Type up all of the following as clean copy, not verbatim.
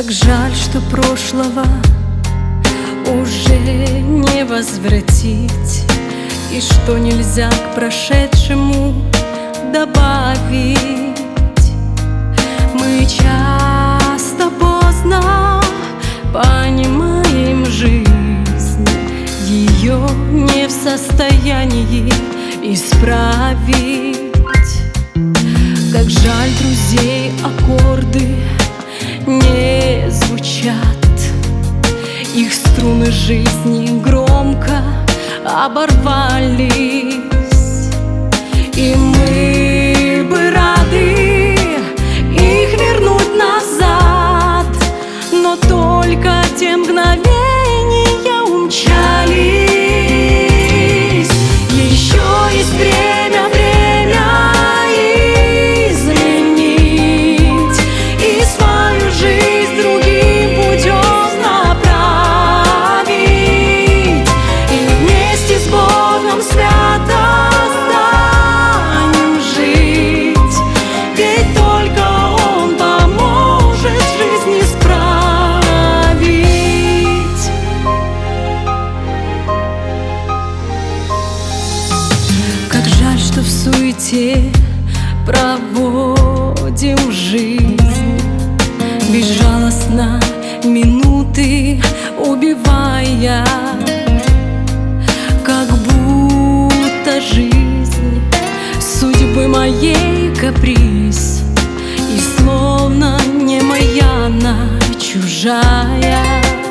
Как жаль, что прошлого уже не возвратить, и что нельзя к прошедшему добавить. Мы часто поздно понимаем жизнь, ее не в состоянии исправить. Как жаль, друзей аккорды не звучат, их струны жизни громко оборвались, и мы бы рады их вернуть назад, но только те мгновения умчались. Еще есть время, время изменить и свою жизнь другим путем направить, и вместе с Богом свято станем жить, ведь только Он поможет жизнь исправить. Как жаль, что в суете проводим жизнь, безжалостно минуты убивая, как будто жизнь судьбы моей каприз, и словно не моя она чужая.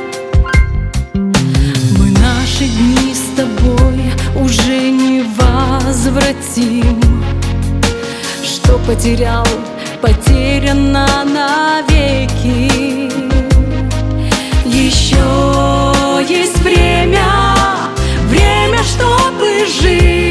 Мы наши дни с тобой уже не возвратим, что потерял, потеряно навеки. Еще есть время, время, чтобы жить.